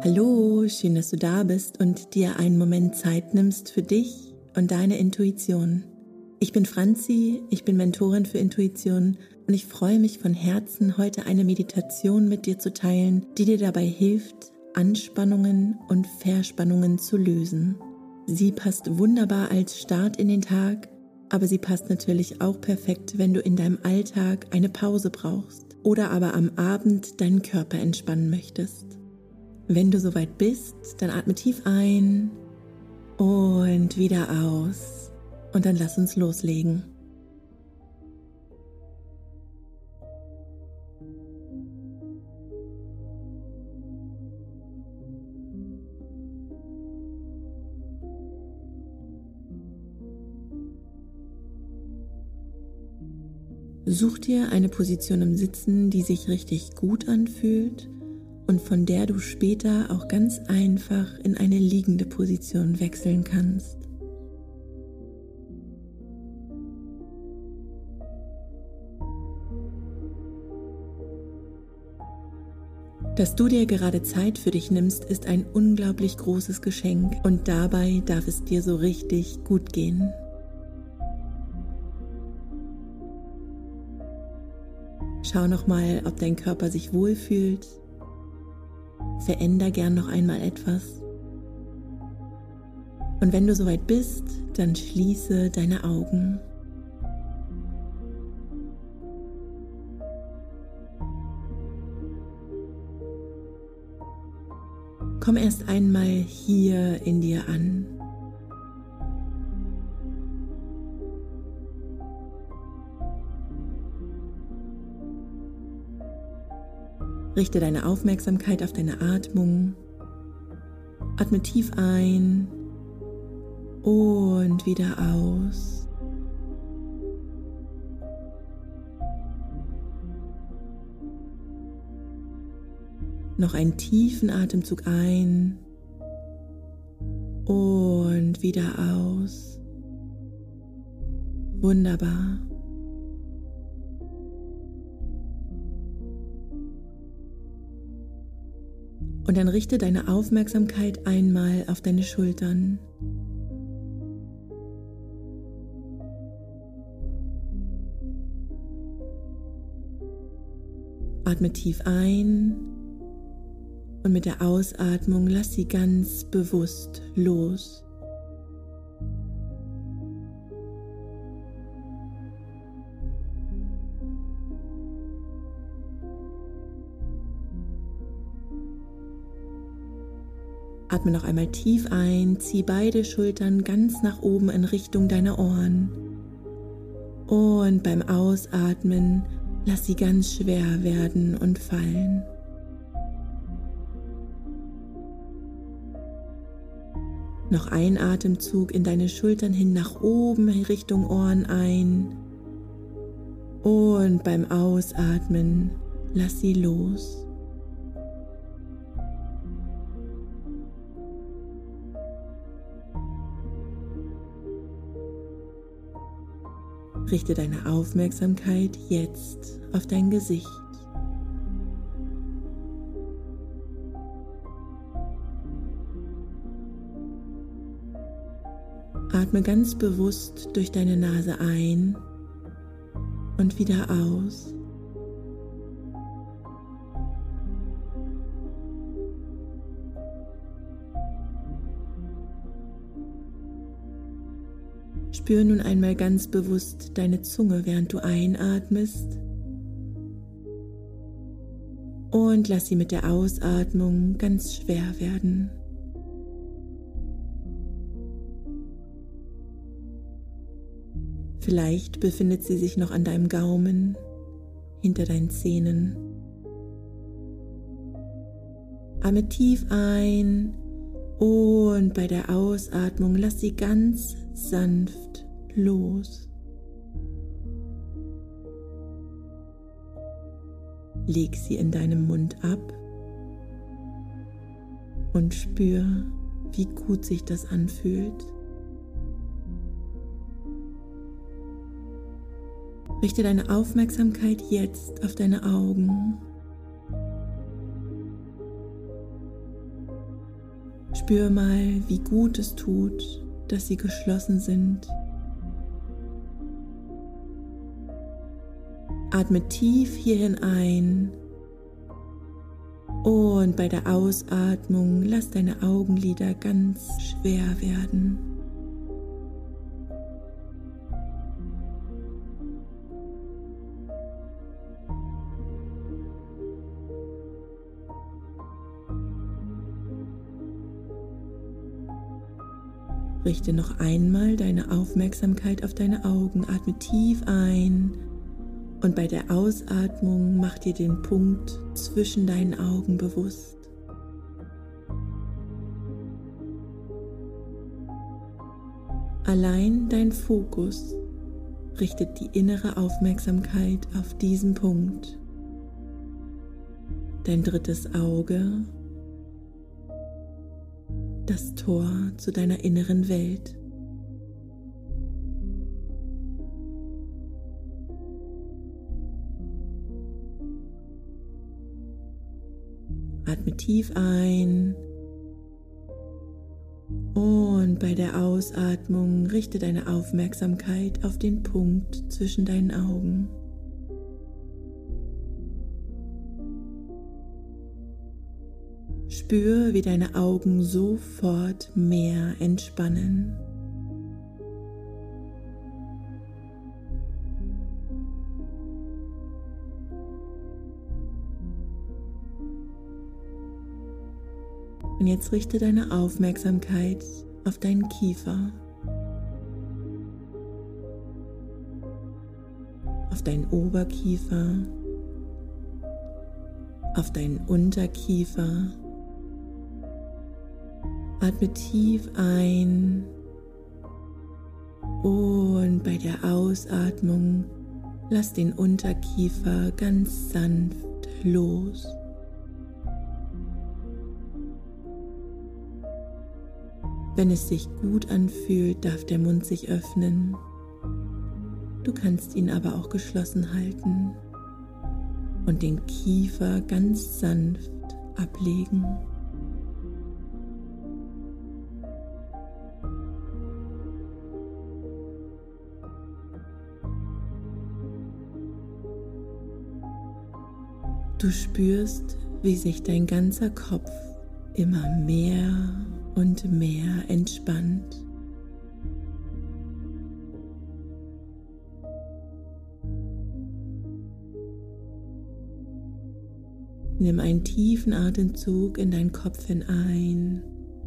Hallo, schön, dass du da bist und dir einen Moment Zeit nimmst für dich und deine Intuition. Ich bin Franzi, ich bin Mentorin für Intuition und ich freue mich von Herzen, heute eine Meditation mit dir zu teilen, die dir dabei hilft, Anspannungen und Verspannungen zu lösen. Sie passt wunderbar als Start in den Tag, aber sie passt natürlich auch perfekt, wenn du in deinem Alltag eine Pause brauchst oder aber am Abend deinen Körper entspannen möchtest. Wenn du soweit bist, dann atme tief ein und wieder aus und dann lass uns loslegen. Such dir eine Position im Sitzen, die sich richtig gut anfühlt und von der du später auch ganz einfach in eine liegende Position wechseln kannst. Dass du dir gerade Zeit für dich nimmst, ist ein unglaublich großes Geschenk und dabei darf es dir so richtig gut gehen. Schau nochmal, ob dein Körper sich wohlfühlt. Veränder gern noch einmal etwas. Und wenn du soweit bist, dann schließe deine Augen. Komm erst einmal hier in dir an. Richte deine Aufmerksamkeit auf deine Atmung. Atme tief ein und wieder aus. Noch einen tiefen Atemzug ein und wieder aus. Wunderbar. Und dann richte deine Aufmerksamkeit einmal auf deine Schultern. Atme tief ein und mit der Ausatmung lass sie ganz bewusst los. Atme noch einmal tief ein, zieh beide Schultern ganz nach oben in Richtung deiner Ohren. Und beim Ausatmen lass sie ganz schwer werden und fallen. Noch ein Atemzug in deine Schultern hin nach oben Richtung Ohren ein. Und beim Ausatmen lass sie los. Richte deine Aufmerksamkeit jetzt auf dein Gesicht. Atme ganz bewusst durch deine Nase ein und wieder aus. Spür nun einmal ganz bewusst deine Zunge, während du einatmest, und lass sie mit der Ausatmung ganz schwer werden. Vielleicht befindet sie sich noch an deinem Gaumen, hinter deinen Zähnen. Atme tief ein und bei der Ausatmung lass sie ganz sanft los. Leg sie in deinem Mund ab und spür, wie gut sich das anfühlt. Richte deine Aufmerksamkeit jetzt auf deine Augen. Spür mal, wie gut es tut, dass sie geschlossen sind. Atme tief hierhin ein und bei der Ausatmung lass deine Augenlider ganz schwer werden. Richte noch einmal deine Aufmerksamkeit auf deine Augen. Atme tief ein und bei der Ausatmung mach dir den Punkt zwischen deinen Augen bewusst. Allein dein Fokus richtet die innere Aufmerksamkeit auf diesen Punkt. Dein drittes Auge, das Tor zu deiner inneren Welt. Atme tief ein und bei der Ausatmung richte deine Aufmerksamkeit auf den Punkt zwischen deinen Augen. Spür, wie deine Augen sofort mehr entspannen. Und jetzt richte deine Aufmerksamkeit auf deinen Kiefer, auf deinen Oberkiefer, auf deinen Unterkiefer. Atme tief ein und bei der Ausatmung lass den Unterkiefer ganz sanft los. Wenn es sich gut anfühlt, darf der Mund sich öffnen. Du kannst ihn aber auch geschlossen halten und den Kiefer ganz sanft ablegen. Du spürst, wie sich dein ganzer Kopf immer mehr und mehr entspannt. Nimm einen tiefen Atemzug in deinen Kopf hinein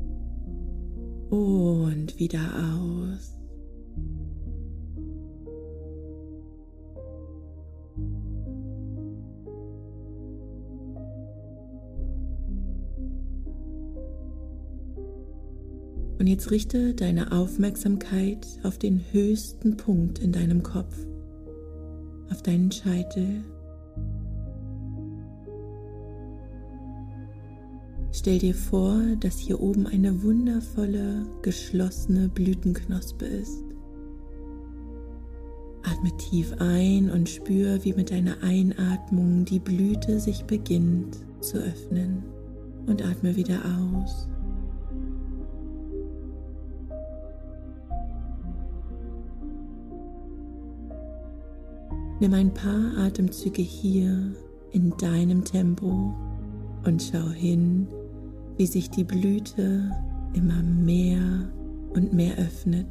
und wieder aus. Und jetzt richte deine Aufmerksamkeit auf den höchsten Punkt in deinem Kopf, auf deinen Scheitel. Stell dir vor, dass hier oben eine wundervolle, geschlossene Blütenknospe ist. Atme tief ein und spür, wie mit deiner Einatmung die Blüte sich beginnt zu öffnen. Und atme wieder aus. Nimm ein paar Atemzüge hier in deinem Tempo und schau hin, wie sich die Blüte immer mehr und mehr öffnet.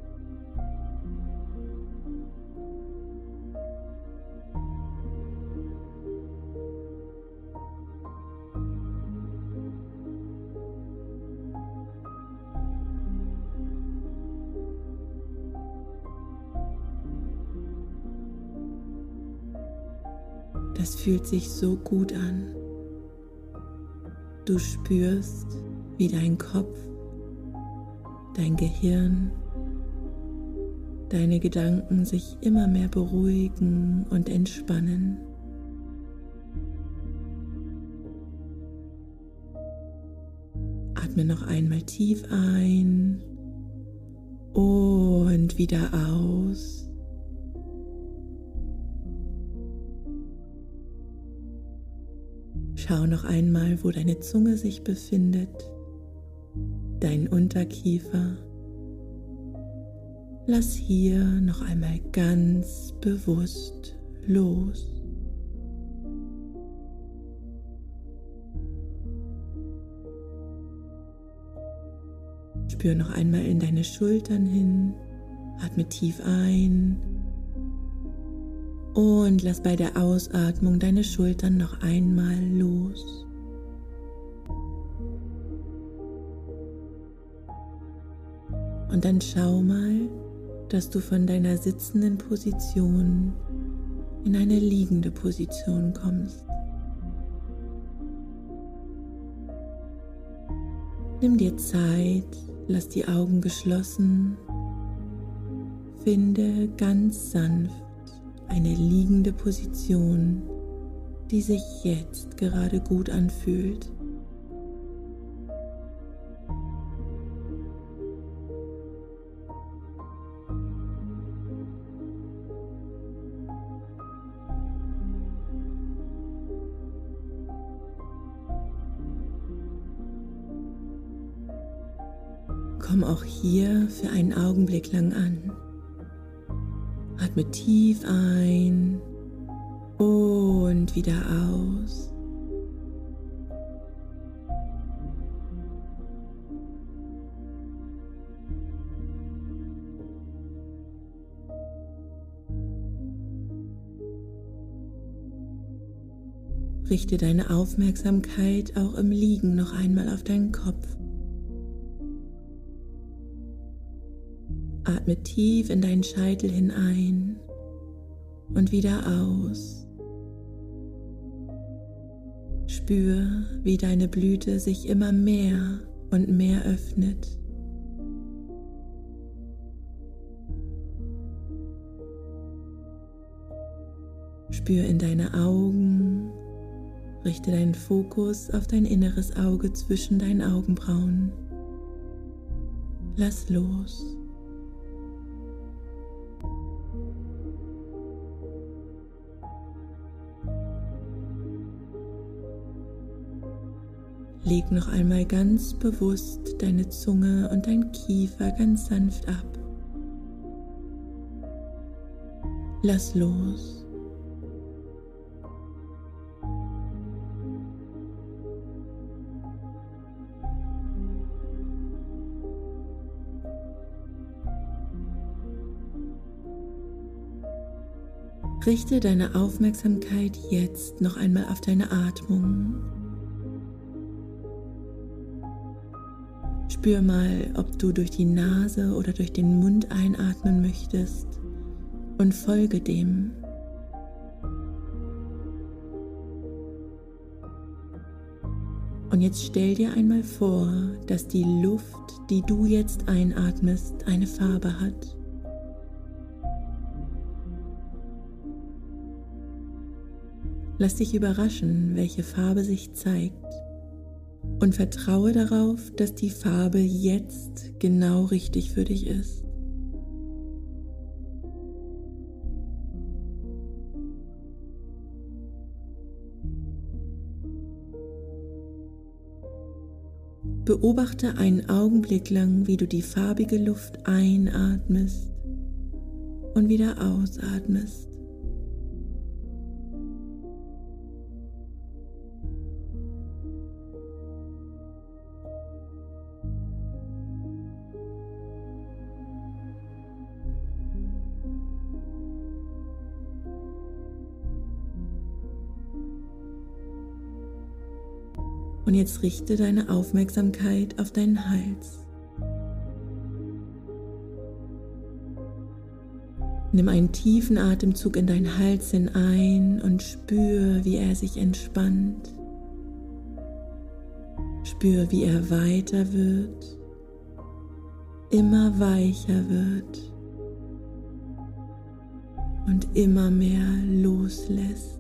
Das fühlt sich so gut an. Du spürst, wie dein Kopf, dein Gehirn, deine Gedanken sich immer mehr beruhigen und entspannen. Atme noch einmal tief ein und wieder aus. Schau noch einmal, wo deine Zunge sich befindet deinen Unterkiefer. Lass hier noch einmal ganz bewusst los. Spür noch einmal in deine Schultern hin, atme tief ein und lass bei der Ausatmung deine Schultern noch einmal los. Und dann schau mal, dass du von deiner sitzenden Position in eine liegende Position kommst. Nimm dir Zeit, lass die Augen geschlossen, finde ganz sanft eine liegende Position, die sich jetzt gerade gut anfühlt. Komm auch hier für einen Augenblick lang an. Atme tief ein und wieder aus. Richte deine Aufmerksamkeit auch im Liegen noch einmal auf deinen Kopf. Atme tief in deinen Scheitel hinein und wieder aus. Spür, wie deine Blüte sich immer mehr und mehr öffnet. Spür in deine Augen, richte deinen Fokus auf dein inneres Auge zwischen deinen Augenbrauen. Lass los. Leg noch einmal ganz bewusst deine Zunge und dein Kiefer ganz sanft ab. Lass los. Richte deine Aufmerksamkeit jetzt noch einmal auf deine Atmung. Spür mal, ob du durch die Nase oder durch den Mund einatmen möchtest und folge dem. Und jetzt stell dir einmal vor, dass die Luft, die du jetzt einatmest, eine Farbe hat. Lass dich überraschen, welche Farbe sich zeigt. Und vertraue darauf, dass die Farbe jetzt genau richtig für dich ist. Beobachte einen Augenblick lang, wie du die farbige Luft einatmest und wieder ausatmest. Und jetzt richte deine Aufmerksamkeit auf deinen Hals. Nimm einen tiefen Atemzug in deinen Hals hinein und spür, wie er sich entspannt. Spür, wie er weiter wird, immer weicher wird und immer mehr loslässt.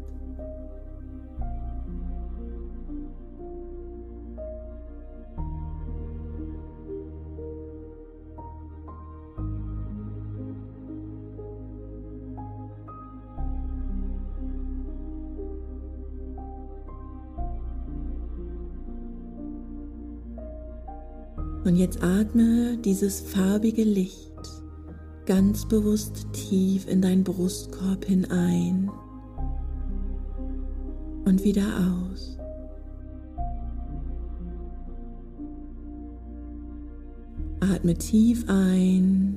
Und jetzt atme dieses farbige Licht ganz bewusst tief in deinen Brustkorb hinein und wieder aus. Atme tief ein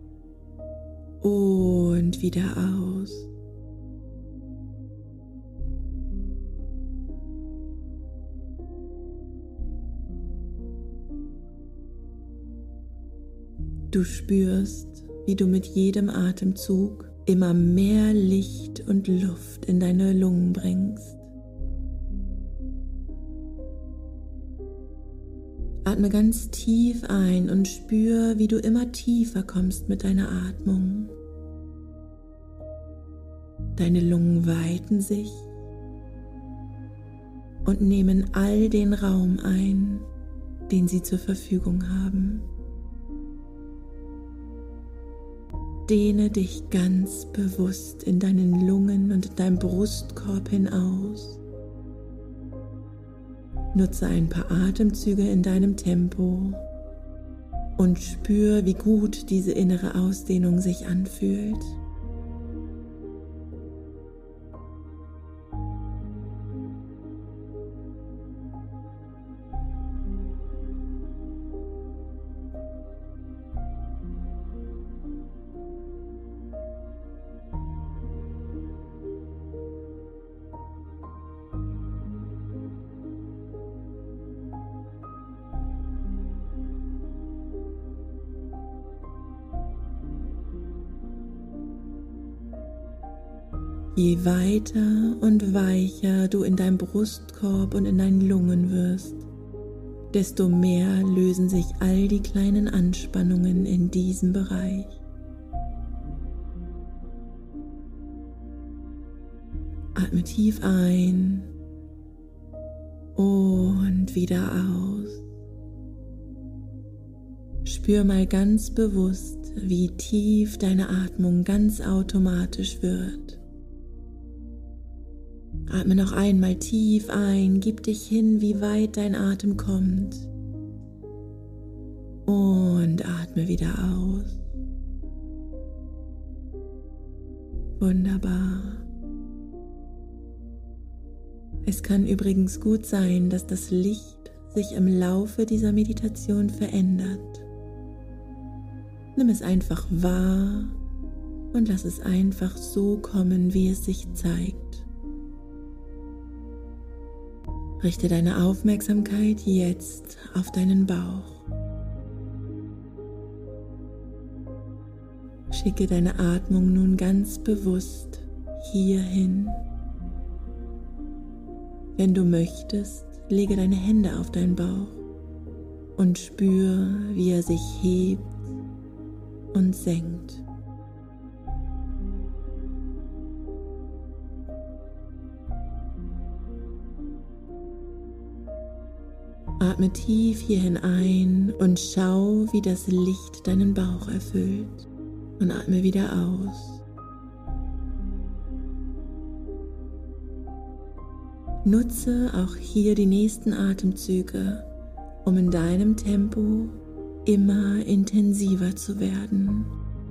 und wieder aus. Du spürst, wie du mit jedem Atemzug immer mehr Licht und Luft in deine Lungen bringst. Atme ganz tief ein und spür, wie du immer tiefer kommst mit deiner Atmung. Deine Lungen weiten sich und nehmen all den Raum ein, den sie zur Verfügung haben. Dehne dich ganz bewusst in deinen Lungen und in deinem Brustkorb hinaus. Nutze ein paar Atemzüge in deinem Tempo und spür, wie gut diese innere Ausdehnung sich anfühlt. Je weiter und weicher du in deinem Brustkorb und in deinen Lungen wirst, desto mehr lösen sich all die kleinen Anspannungen in diesem Bereich. Atme tief ein und wieder aus. Spür mal ganz bewusst, wie tief deine Atmung ganz automatisch wird. Atme noch einmal tief ein, gib dich hin, wie weit dein Atem kommt. Und atme wieder aus. Wunderbar. Es kann übrigens gut sein, dass das Licht sich im Laufe dieser Meditation verändert. Nimm es einfach wahr und lass es einfach so kommen, wie es sich zeigt. Richte deine Aufmerksamkeit jetzt auf deinen Bauch. Schicke deine Atmung nun ganz bewusst hierhin. Wenn du möchtest, lege deine Hände auf deinen Bauch und spür, wie er sich hebt und senkt. Atme tief hierhin ein und schau, wie das Licht deinen Bauch erfüllt. Und atme wieder aus. Nutze auch hier die nächsten Atemzüge, um in deinem Tempo immer intensiver zu werden.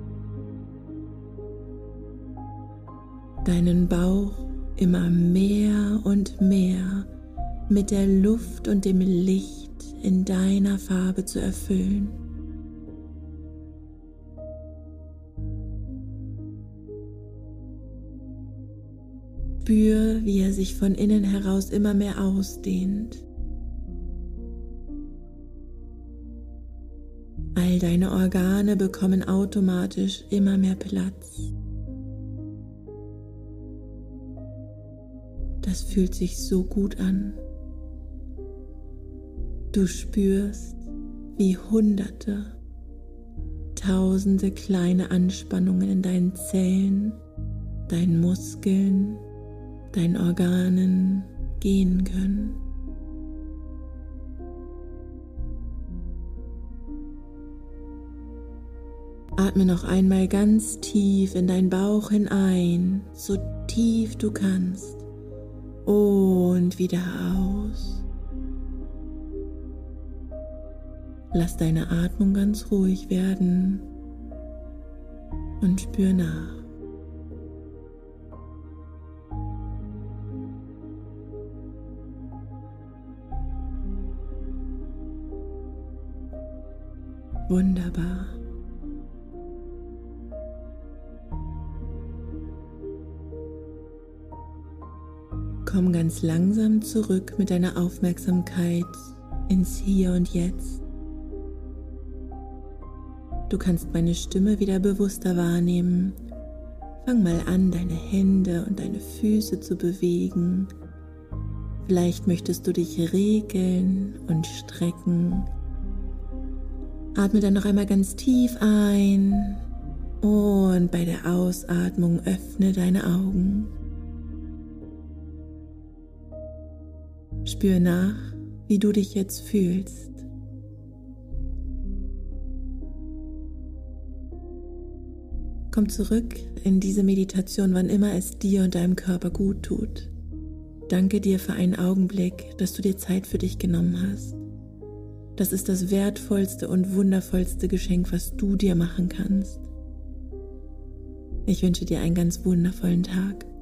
Deinen Bauch immer mehr und mehr mit der Luft und dem Licht in deiner Farbe zu erfüllen. Spür, wie er sich von innen heraus immer mehr ausdehnt. All deine Organe bekommen automatisch immer mehr Platz. Das fühlt sich so gut an. Du spürst, wie Hunderte, Tausende kleine Anspannungen in deinen Zellen, deinen Muskeln, deinen Organen gehen können. Atme noch einmal ganz tief in deinen Bauch hinein, so tief du kannst, und wieder aus. Lass deine Atmung ganz ruhig werden und spür nach. Wunderbar. Komm ganz langsam zurück mit deiner Aufmerksamkeit ins Hier und Jetzt. Du kannst meine Stimme wieder bewusster wahrnehmen. Fang mal an, deine Hände und deine Füße zu bewegen. Vielleicht möchtest du dich regeln und strecken. Atme dann noch einmal ganz tief ein und bei der Ausatmung öffne deine Augen. Spür nach, wie du dich jetzt fühlst. Komm zurück in diese Meditation, wann immer es dir und deinem Körper gut tut. Danke dir für einen Augenblick, dass du dir Zeit für dich genommen hast. Das ist das wertvollste und wundervollste Geschenk, was du dir machen kannst. Ich wünsche dir einen ganz wundervollen Tag.